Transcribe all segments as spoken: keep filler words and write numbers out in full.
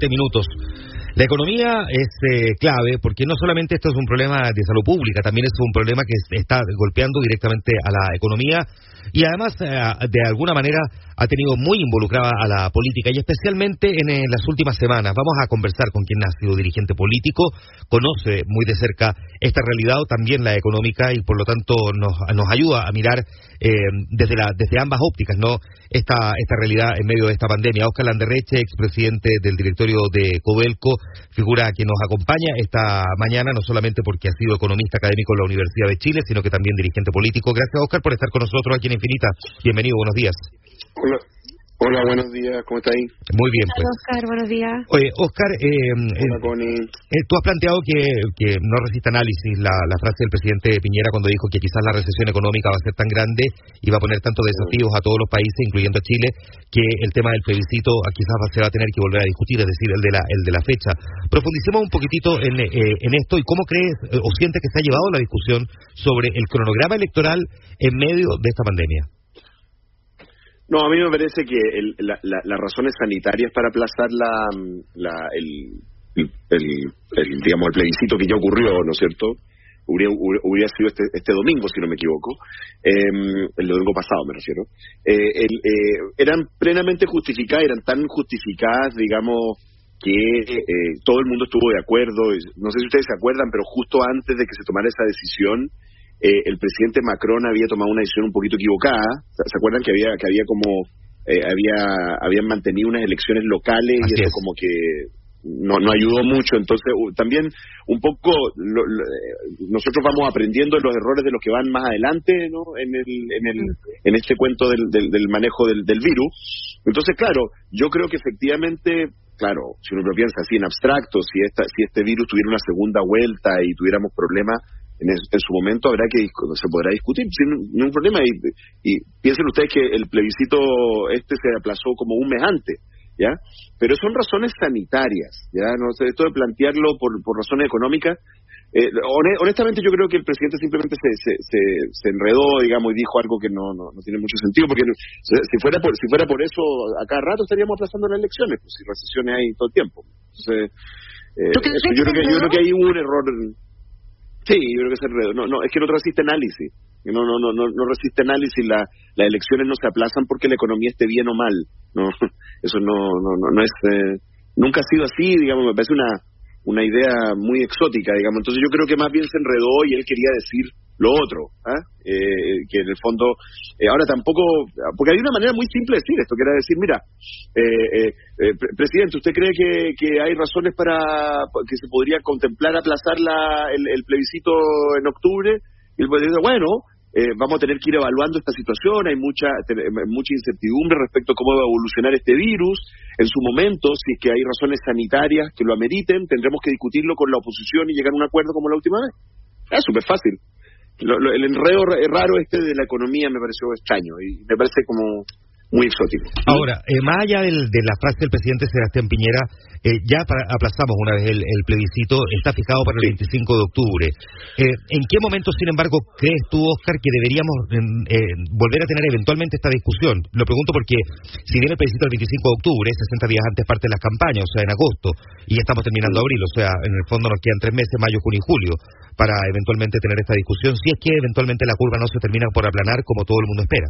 minutos. La economía es eh, clave porque no solamente esto es un problema de salud pública, también es un problema que está golpeando directamente a la economía y además eh, de alguna manera ha tenido muy involucrada a la política y especialmente en, en las últimas semanas. Vamos a conversar con quien ha sido dirigente político, conoce muy de cerca esta realidad, también la económica, y por lo tanto nos, nos ayuda a mirar eh, desde la desde ambas ópticas, ¿no? Esta esta realidad en medio de esta pandemia. Óscar Landerreche, expresidente del directorio de Codelco, figura que nos acompaña esta mañana, no solamente porque ha sido economista académico en la Universidad de Chile, sino que también dirigente político. Gracias, Óscar, por estar con nosotros aquí en Infinita. Bienvenido, buenos días. Hola, hola, buenos días, ¿cómo está ahí? Muy bien, pues. Hola, Óscar, buenos días. Oye, Óscar, eh, hola, Connie. Eh, tú has planteado que, que no resiste análisis la, la frase del presidente Piñera cuando dijo que quizás la recesión económica va a ser tan grande y va a poner tantos desafíos a todos los países, incluyendo a Chile, que el tema del plebiscito quizás se va a tener que volver a discutir, es decir, el de la, el de la fecha. Profundicemos un poquitito en, eh, en esto y cómo crees eh, o sientes que se ha llevado la discusión sobre el cronograma electoral en medio de esta pandemia. No, a mí me parece que el, la, la, las razones sanitarias para aplazar la, la el, el, el, el, digamos, el plebiscito que ya ocurrió, ¿no es cierto? Hubiera, hubiera sido este, este domingo, si no me equivoco, eh, el domingo pasado me refiero, eh, el, eh, eran plenamente justificadas, eran tan justificadas, digamos, que eh, todo el mundo estuvo de acuerdo. No sé si ustedes se acuerdan, pero justo antes de que se tomara esa decisión, Eh, el presidente Macron había tomado una decisión un poquito equivocada. ¿Se acuerdan que había que había como eh, había habían mantenido unas elecciones locales? Así y eso es. Como que no no ayudó mucho. Entonces uh, también un poco lo, lo, nosotros vamos aprendiendo los errores de los que van más adelante, ¿no? En el en el en este cuento del del, del manejo del, del virus. Entonces, claro, yo creo que efectivamente, claro, si uno lo piensa así en abstracto, si esta si este virus tuviera una segunda vuelta y tuviéramos problemas En, el, en su momento habrá que se podrá discutir sin ningún problema y, y piensen ustedes que el plebiscito este se aplazó como un mes antes, ¿ya? Pero son razones sanitarias, ¿ya? No sé, esto de plantearlo por, por razones económicas, eh, honestamente yo creo que el presidente simplemente se, se, se, se enredó, digamos, y dijo algo que no, no, no tiene mucho sentido, porque si fuera por, si fuera por eso a cada rato estaríamos aplazando las elecciones, pues si recesiones hay todo el tiempo. Entonces, eh, eso, yo creo que yo creo que ahí hubo un error. Sí, yo creo que se enredó. No, no, es que no resiste análisis. No, no, no, no, no resiste análisis. La, las elecciones no se aplazan porque la economía esté bien o mal. No, eso no, no, no, no es. Eh, nunca ha sido así, digamos. Me parece una, una idea muy exótica, digamos. Entonces yo creo que más bien se enredó y él quería decir lo otro, ¿eh? Eh, que en el fondo, eh, ahora tampoco, porque hay una manera muy simple de decir esto, que era decir, mira, eh, eh, eh, presidente, ¿usted cree que, que hay razones para que se podría contemplar aplazar la, el, el plebiscito en octubre? Y el presidente dice, bueno, eh, vamos a tener que ir evaluando esta situación, hay mucha mucha incertidumbre respecto a cómo va a evolucionar este virus, en su momento, si es que hay razones sanitarias que lo ameriten, tendremos que discutirlo con la oposición y llegar a un acuerdo como la última vez. Es súper fácil. Lo, lo, el enredo raro este de la economía me pareció extraño y me parece como muy exótico. Ahora, eh, más allá del, de la frase del presidente Sebastián Piñera, eh, ya para, aplazamos una vez el, el plebiscito, está fijado para el sí. veinticinco de octubre. Eh, ¿En qué momento, sin embargo, crees tú, Óscar, que deberíamos eh, volver a tener eventualmente esta discusión? Lo pregunto porque si viene el plebiscito el veinticinco de octubre, sesenta días antes parte de las campañas, o sea, en agosto, y ya estamos terminando abril, o sea, en el fondo nos quedan tres meses, mayo, junio y julio, para eventualmente tener esta discusión, si es que eventualmente la curva no se termina por aplanar como todo el mundo espera.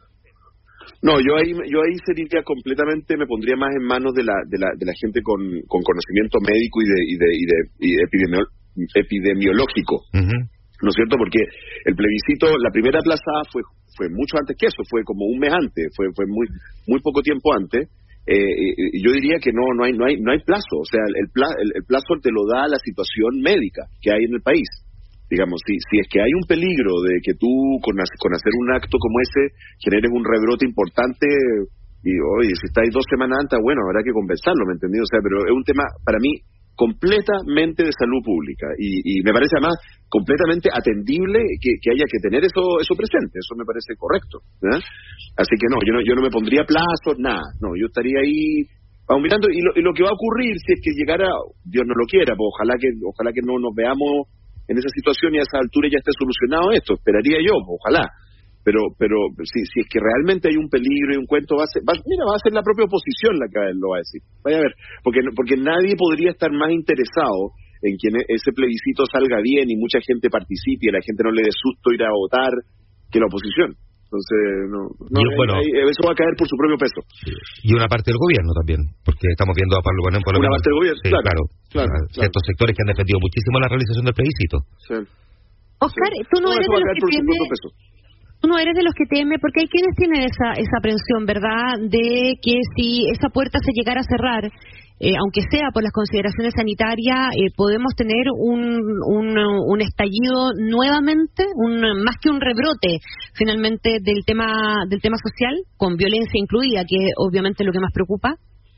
No, yo ahí yo ahí sería completamente, me pondría más en manos de la de la de la gente con, con conocimiento médico y de y de y de, y de epidemio, epidemiológico, uh-huh. ¿No es cierto? Porque el plebiscito, la primera aplazada fue fue mucho antes que eso, fue como un mes antes, fue fue muy muy poco tiempo antes. Eh, y yo diría que no no hay no hay no hay plazo, o sea, el, pla, el, el plazo te lo da la situación médica que hay en el país. Digamos, si si es que hay un peligro de que tú con, con hacer un acto como ese generes un rebrote importante y oye, si estáis dos semanas antes, bueno, habrá que conversarlo, ¿me entendí? O sea, pero es un tema para mí completamente de salud pública y, y me parece además completamente atendible que, que haya que tener eso eso presente, eso me parece correcto, ¿eh? Así que no, yo no yo no me pondría plazos, nada, no, yo estaría ahí vamos mirando y lo, y lo que va a ocurrir si es que llegara, Dios no lo quiera, pues ojalá que ojalá que no nos veamos en esa situación y a esa altura ya esté solucionado esto, esperaría yo, ojalá. pero pero si, si es que realmente hay un peligro y un cuento, va a ser, va, mira, va a ser la propia oposición la que lo va a decir. Vaya a ver, porque porque nadie podría estar más interesado en que ese plebiscito salga bien y mucha gente participe y a la gente no le dé susto ir a votar que la oposición. Entonces, no, no y, bueno, hay, eso va a caer por su propio peso. Y una parte del gobierno también, porque estamos viendo a Pablo Bonén por lo Una menos, parte del gobierno, sí, claro, claro, claro, claro, claro. ciertos sectores que han defendido muchísimo la realización del plebiscito. Sí. Oscar, sí. tú no, no eres de los que teme, tú no eres de los que teme, porque hay quienes tienen esa esa aprensión, ¿verdad?, de que si esa puerta se llegara a cerrar, eh, aunque sea por las consideraciones sanitarias, eh, podemos tener un, un un estallido nuevamente, un más que un rebrote, finalmente, del tema del tema social, con violencia incluida, que es obviamente lo que más preocupa.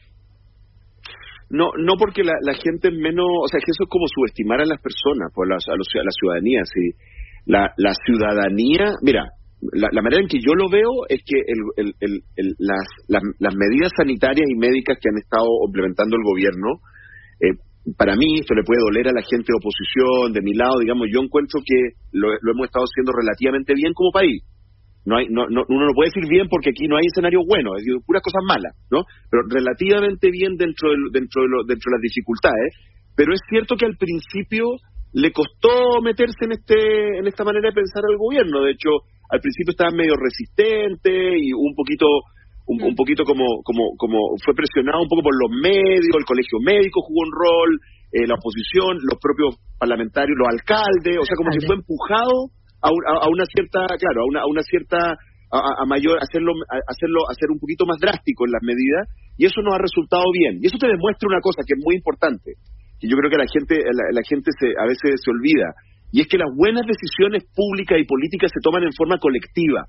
No, no porque la, la gente es menos, o sea, que eso es como subestimar a las personas, pues, a, los, a, los, a la ciudadanía, sí. La, la ciudadanía, mira, la, la manera en que yo lo veo es que el, el, el, el, las, las, las medidas sanitarias y médicas que han estado implementando el gobierno, eh, para mí, esto le puede doler a la gente de oposición, de mi lado, digamos, yo encuentro que lo, lo hemos estado haciendo relativamente bien como país. No hay, no, no, uno no puede decir bien porque aquí no hay escenarios buenos, es decir, puras cosas malas, ¿no? Pero relativamente bien dentro de, dentro de, lo, dentro de las dificultades. Pero es cierto que al principio le costó meterse en este en esta manera de pensar al gobierno. De hecho, al principio estaban medio resistentes y un poquito un, un poquito como como como fue presionado un poco por los medios, el colegio médico jugó un rol, eh, la oposición, los propios parlamentarios, los alcaldes, o sea, como que fue empujado A, a, a una cierta, claro, a una, a una cierta, a, a mayor, hacerlo, a, hacerlo, hacer un poquito más drástico en las medidas, y eso nos ha resultado bien. Y eso te demuestra una cosa que es muy importante, que yo creo que la gente, la, la gente se, a veces se olvida, y es que las buenas decisiones públicas y políticas se toman en forma colectiva,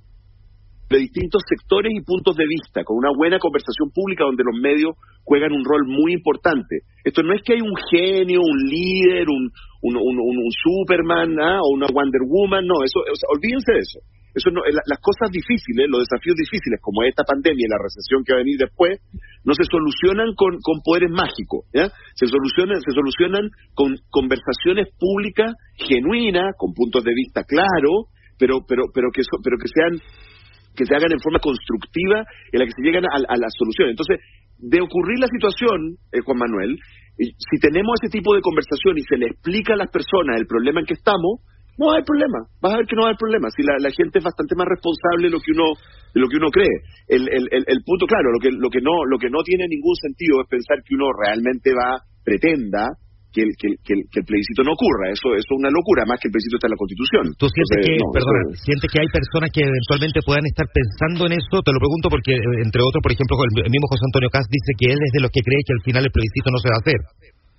de distintos sectores y puntos de vista, con una buena conversación pública donde los medios juegan un rol muy importante. Esto no es que hay un genio, un líder, un, un, un, un, un Superman, ¿ah? o una Wonder Woman, no, eso, o sea, olvídense de eso. Eso no, la, las cosas difíciles, los desafíos difíciles, como esta pandemia y la recesión que va a venir después, no se solucionan con, con poderes mágicos, ¿ya? Se solucionan, se solucionan con conversaciones públicas genuinas, con puntos de vista claros, pero, pero, pero que, so, pero que sean que se hagan en forma constructiva en la que se llegan a, a la solución. Entonces, de ocurrir la situación, eh, Juan Manuel, si tenemos ese tipo de conversación y se le explica a las personas el problema en que estamos, no hay problema, vas a ver que no hay problema, si la, la gente es bastante más responsable de lo que uno de lo que uno cree. El, el, el, el punto, claro, lo que lo que no lo que no tiene ningún sentido es pensar que uno realmente va, pretenda que el, que, el, que, el, que el plebiscito no ocurra. Eso, eso es una locura, más que el plebiscito está en la Constitución. ¿Tú sientes Entonces, que, no, perdona, eso... sientes que hay personas que eventualmente puedan estar pensando en eso? Te lo pregunto porque, entre otros, por ejemplo, el mismo José Antonio Kast dice que él es de los que cree que al final el plebiscito no se va a hacer.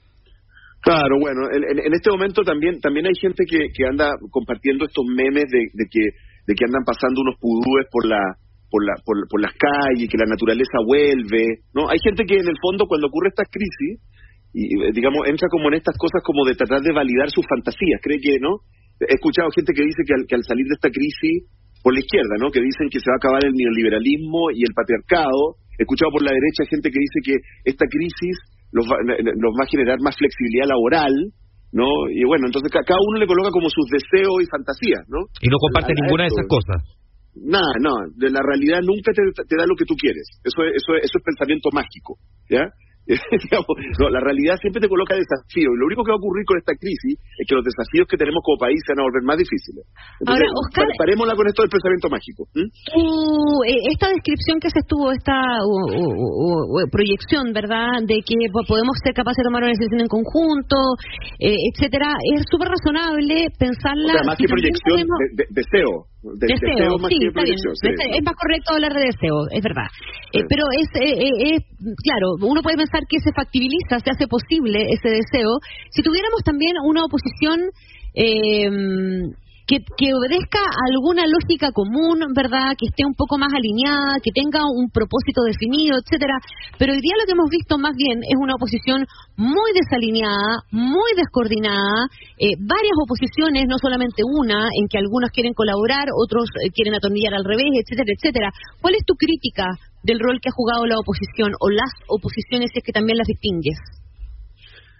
Claro, bueno, en, en este momento también también hay gente que, que anda compartiendo estos memes de, de que de que andan pasando unos pudúes por la por la por, por las calles, que la naturaleza vuelve, ¿no? Hay gente que en el fondo cuando ocurre esta crisis y digamos entra como en estas cosas como de tratar de validar sus fantasías, cree que, ¿no? He escuchado gente que dice que al, que al salir de esta crisis por la izquierda, ¿no? Que dicen que se va a acabar el neoliberalismo y el patriarcado. He escuchado por la derecha gente que dice que esta crisis los va, los va a generar más flexibilidad laboral, ¿no? Y bueno, entonces cada uno le coloca como sus deseos y fantasías, ¿no? Y no comparte a, a ninguna esto. de esas cosas. Nada, no, de la realidad nunca te, te da lo que tú quieres. Eso es, eso es, eso es pensamiento mágico, ¿ya? No, la realidad siempre te coloca desafíos, y lo único que va a ocurrir con esta crisis es que los desafíos que tenemos como país se van a volver más difíciles. Entonces, ahora, Oscar, parémosla con esto del pensamiento mágico. ¿Mm? Uh, esta descripción que se estuvo, esta uh, uh, uh, proyección, ¿verdad?, de que podemos ser capaces de tomar una decisión en conjunto, eh, etcétera, es súper razonable pensarla. O sea, más que proyección, podemos... de, de, deseo. De, deseo, deseo más sí, que está bien. sí, es, es más correcto hablar de deseo, es verdad. Sí. Eh, pero es, eh, es, claro, uno puede pensar que se factibiliza, se hace posible ese deseo, si tuviéramos también una oposición eh, que, que obedezca a alguna lógica común, ¿verdad?, que esté un poco más alineada, que tenga un propósito definido, etcétera. Pero hoy día lo que hemos visto más bien es una oposición muy desalineada, muy descoordinada, eh, varias oposiciones, no solamente una, en que algunos quieren colaborar, otros eh, quieren atornillar al revés, etcétera, etcétera. ¿Cuál es tu crítica del rol que ha jugado la oposición o las oposiciones, si es que también las distingues?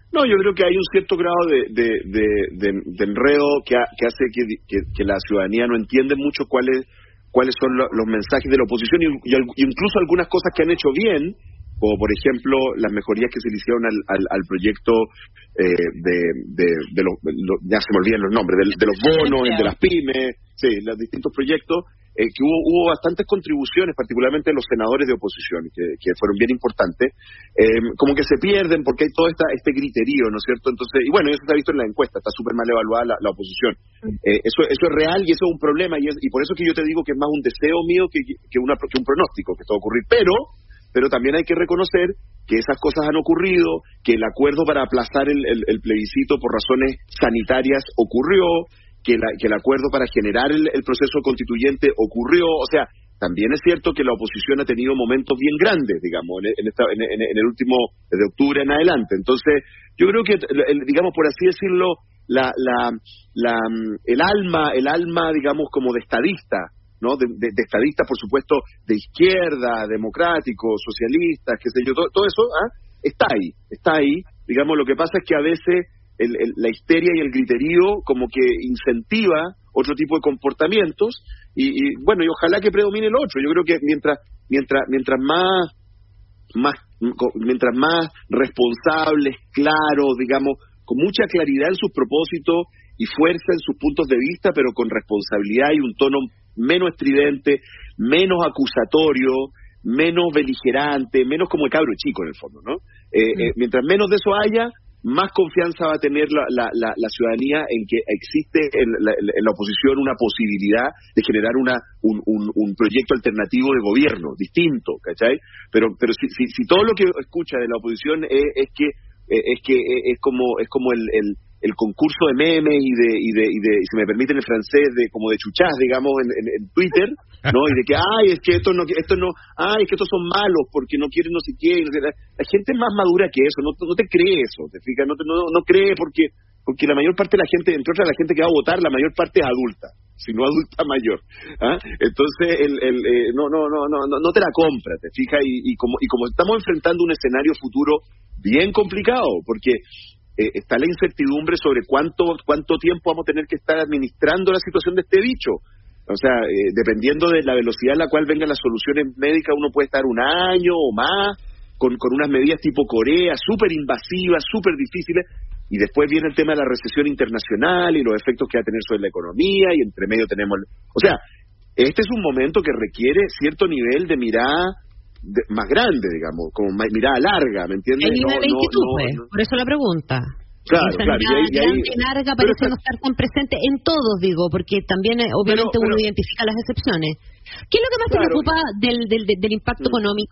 No, yo creo que hay un cierto grado de, de, de, de, de enredo que, ha, que hace que, que, que la ciudadanía no entiende mucho cuáles cuáles son lo, los mensajes de la oposición y, y, y incluso algunas cosas que han hecho bien, como por ejemplo las mejorías que se le hicieron al, al, al proyecto eh, de, de, de los, lo, ya se me olvidan los nombres, de, de los bonos, el de las pymes, sí, los distintos proyectos, eh, que hubo, hubo bastantes contribuciones, particularmente de los senadores de oposición, que, que fueron bien importantes, eh, como que se pierden porque hay todo esta, este griterío, ¿no es cierto? Entonces, y bueno, eso se ha visto en la encuesta, está súper mal evaluada la, la oposición. Eh, eso, eso es real y eso es un problema, y, es, y por eso que yo te digo que es más un deseo mío que, que, una, que un pronóstico que esto va a ocurrir, pero pero también hay que reconocer que esas cosas han ocurrido, que el acuerdo para aplazar el, el, el plebiscito por razones sanitarias ocurrió, que, la, que el acuerdo para generar el, el proceso constituyente ocurrió. O sea, también es cierto que la oposición ha tenido momentos bien grandes, digamos, en, en, esta, en, en, en el último, desde octubre en adelante. Entonces, yo creo que, el, digamos, por así decirlo, la, la, la, el alma, el alma, digamos, como de estadista, ¿no? De, de, de estadistas, por supuesto, de izquierda, democráticos, socialistas, qué sé yo, todo, todo eso, ¿ah? está ahí, está ahí. Digamos, lo que pasa es que a veces el, el, la histeria y el griterío como que incentiva otro tipo de comportamientos y, y bueno, y ojalá que predomine el otro. Yo creo que mientras mientras mientras más más mientras más responsables, claros, digamos, con mucha claridad en sus propósitos y fuerza en sus puntos de vista, pero con responsabilidad y un tono menos estridente, menos acusatorio, menos beligerante, menos como el cabro chico en el fondo, ¿no? Eh, mm. eh, mientras menos de eso haya, más confianza va a tener la, la, la, la ciudadanía en que existe en la, en la oposición una posibilidad de generar una un, un, un proyecto alternativo de gobierno, distinto, ¿cachai? Pero pero si, si, si todo lo que escucha de la oposición es, es que es que es como es como el, el el concurso de memes y de, y de, y de, si me permiten el francés, de como de chuchás, digamos, en, en, en Twitter, ¿no? Y de que, ay, es que esto no, esto no, ay, es que estos son malos porque no quieren no sé qué. No sé, la, la gente es más madura que eso, no, no te cree eso, ¿te fijas? No, te, no, no cree porque porque la mayor parte de la gente, entre otras la gente que va a votar, la mayor parte es adulta, si no adulta mayor. ¿Ah? Entonces, el, el, eh, no, no, no, no, no te la compra, ¿te fijas? Y, y, como, y como estamos enfrentando un escenario futuro bien complicado, porque Eh, está la incertidumbre sobre cuánto cuánto tiempo vamos a tener que estar administrando la situación de este bicho. O sea, eh, dependiendo de la velocidad en la cual vengan las soluciones médicas, uno puede estar un año o más con, con unas medidas tipo Corea, súper invasivas, súper difíciles, y después viene el tema de la recesión internacional y los efectos que va a tener sobre la economía, y entre medio tenemos... O sea, este es un momento que requiere cierto nivel de mirada De, más grande, digamos, como más, mirada larga, ¿me entiendes? El nivel no, de no, inquietud, no, pues, no. por eso la pregunta. Claro, Esa claro, mirada y ahí, y ahí, larga parece está, no estar tan presente en todos, digo, porque también, eh, obviamente, pero, uno pero, identifica las excepciones. ¿Qué es lo que más claro, te preocupa del, del, del, del impacto mm. económico?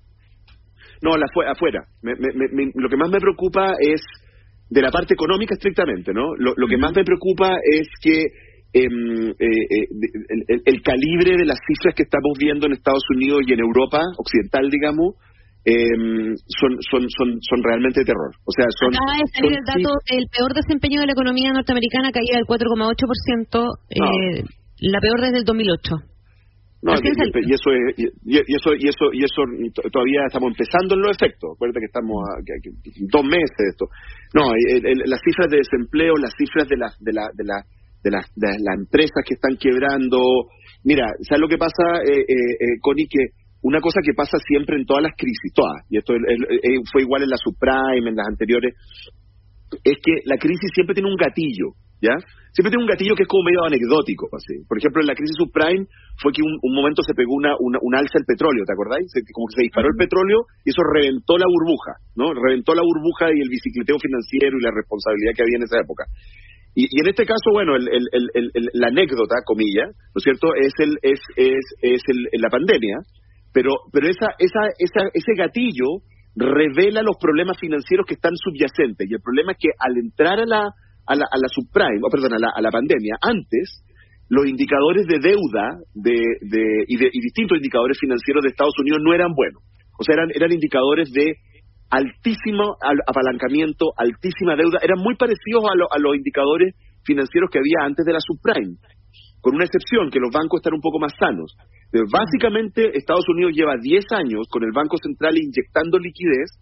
No, la afuera. Me, me, me, lo que más me preocupa es de la parte económica estrictamente, ¿no? Lo, lo que uh-huh. más me preocupa es que Eh, eh, eh, el, el, el calibre de las cifras que estamos viendo en Estados Unidos y en Europa occidental, digamos, eh, son, son, son, son realmente de terror. O sea, son, acaba de salir el dato, el peor desempeño de la economía norteamericana, caída del cuatro coma ocho por ciento, eh, no. la peor desde el dos mil ocho. No, y, y eso es, y, y eso y eso y eso todavía estamos empezando en los efectos. Acuérdate que estamos a, que, que, dos meses de esto. No, el, el, las cifras de desempleo, las cifras de la de la de la de las, de las empresas que están quebrando. Mira, ¿sabes lo que pasa, eh, eh, eh, Connie? Que una cosa que pasa siempre en todas las crisis, todas, y esto es, es, fue igual en la subprime, en las anteriores, es que la crisis siempre tiene un gatillo, ¿ya? Siempre tiene un gatillo que es como medio anecdótico, así. Por ejemplo, en la crisis subprime fue que un, un momento se pegó una, una, una alza del petróleo, ¿te acordáis? Se, como que se disparó el petróleo y eso reventó la burbuja, ¿no? Reventó la burbuja y el bicicleteo financiero y la responsabilidad que había en esa época. Y, y en este caso, bueno, el, el, el, el, la anécdota, comillas, ¿no es cierto?, es el es es es el, la pandemia, pero pero esa esa esa ese gatillo revela los problemas financieros que están subyacentes, y el problema es que al entrar a la a la, a la subprime, oh, perdón, a la, a la pandemia, antes los indicadores de deuda de, de, y, de y distintos indicadores financieros de Estados Unidos no eran buenos. O sea, eran eran indicadores de altísimo apalancamiento, altísima deuda, eran muy parecidos a, lo, a los indicadores financieros que había antes de la subprime, con una excepción, que los bancos están un poco más sanos. Pero básicamente, Estados Unidos lleva diez años con el Banco Central inyectando liquidez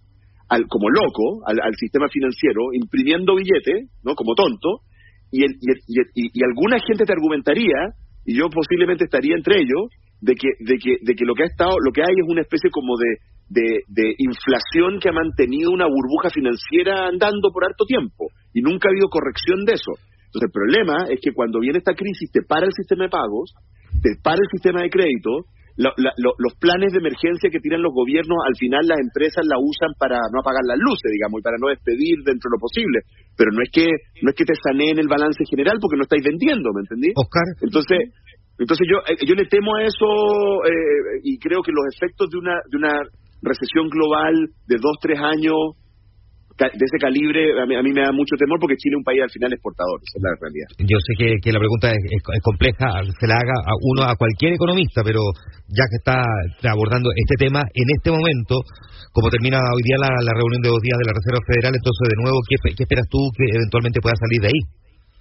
al, como loco al, al sistema financiero, imprimiendo billetes, ¿no? Como tonto, y, el, y, el, y, el, y, y alguna gente te argumentaría, y yo posiblemente estaría entre ellos, de que, de que, de que lo que ha estado, lo que hay es una especie como de, de, de inflación que ha mantenido una burbuja financiera andando por harto tiempo, y nunca ha habido corrección de eso. Entonces el problema es que cuando viene esta crisis te para el sistema de pagos, te para el sistema de crédito, la, la, lo, los planes de emergencia que tiran los gobiernos, al final las empresas la usan para no apagar las luces, digamos, y para no despedir dentro de lo posible, pero no es que no es que te saneen el balance general porque no estáis vendiendo, ¿me entendí? Oscar. Entonces, entonces yo yo le temo a eso eh, y creo que los efectos de una de una recesión global de dos, tres años de ese calibre, a mí, a mí me da mucho temor porque Chile es un país al final exportador, esa es la realidad. Yo sé que, que la pregunta es, es, es compleja, se la haga a uno, a cualquier economista, pero ya que está abordando este tema en este momento, como termina hoy día la, la reunión de dos días de la Reserva Federal, entonces de nuevo, ¿qué, qué esperas tú que eventualmente pueda salir de ahí?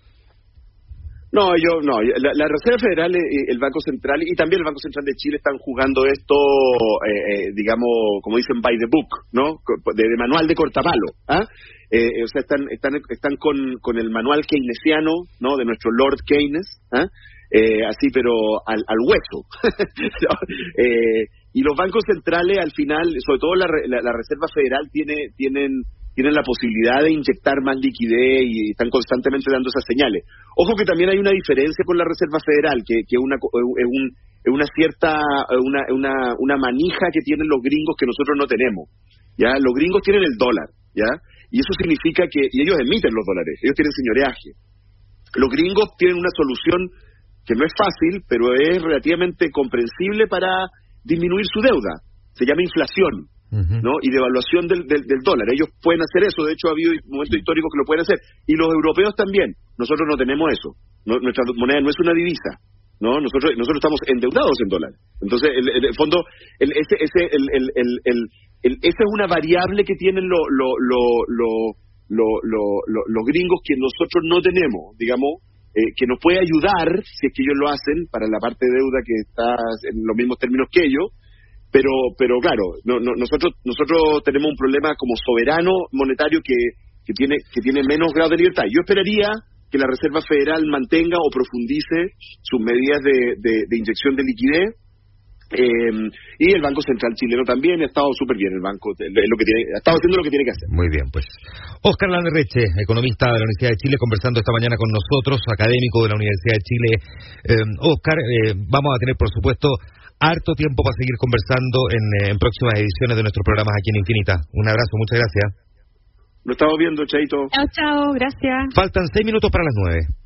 No, yo no. La, la Reserva Federal, el Banco Central y también el Banco Central de Chile están jugando esto, eh, eh, digamos, como dicen, by the book, ¿no? De, de manual de cortapalo. ¿Ah? Eh, o sea, están están están con, con el manual keynesiano, ¿no? De nuestro Lord Keynes, ¿ah? Eh, así, pero al, al hueso. ¿No? eh, y los bancos centrales, al final, sobre todo la, la, la Reserva Federal, tiene tienen tienen la posibilidad de inyectar más liquidez y están constantemente dando esas señales. Ojo que también hay una diferencia con la Reserva Federal, que que una es un, es una cierta una una una manija que tienen los gringos que nosotros no tenemos. Ya, los gringos tienen el dólar, ya, y eso significa que y ellos emiten los dólares, ellos tienen señoreaje. Los gringos tienen una solución que no es fácil, pero es relativamente comprensible para disminuir su deuda. Se llama inflación. Uh-huh. ¿No? Y devaluación del, del, del dólar. Ellos pueden hacer eso, de hecho ha habido momentos históricos que lo pueden hacer, y los europeos también. Nosotros no tenemos eso, no, nuestra moneda no es una divisa, ¿no? Nosotros nosotros estamos endeudados en dólares. Entonces, en el, el fondo, el, ese ese el, el, el, el, el, esa es una variable que tienen lo, lo, lo, lo, lo, lo, lo, los gringos que nosotros no tenemos, digamos, eh, que nos puede ayudar, si es que ellos lo hacen, para la parte de deuda que está en los mismos términos que ellos. Pero, pero claro, no, no, nosotros nosotros tenemos un problema como soberano monetario que, que tiene que tiene menos grado de libertad. Yo esperaría que la Reserva Federal mantenga o profundice sus medidas de, de, de inyección de liquidez, eh, y el Banco Central chileno también ha estado súper bien. El banco es lo que tiene, ha estado haciendo lo que tiene que hacer. Muy bien, pues. Oscar Landerreche, economista de la Universidad de Chile, conversando esta mañana con nosotros, académico de la Universidad de Chile. Eh, Oscar, eh, vamos a tener, por supuesto, harto tiempo para seguir conversando en, en próximas ediciones de nuestros programas aquí en Infinita. Un abrazo, muchas gracias. Nos estamos viendo, Chaito. Chao, chao, gracias. Faltan seis minutos para las nueve.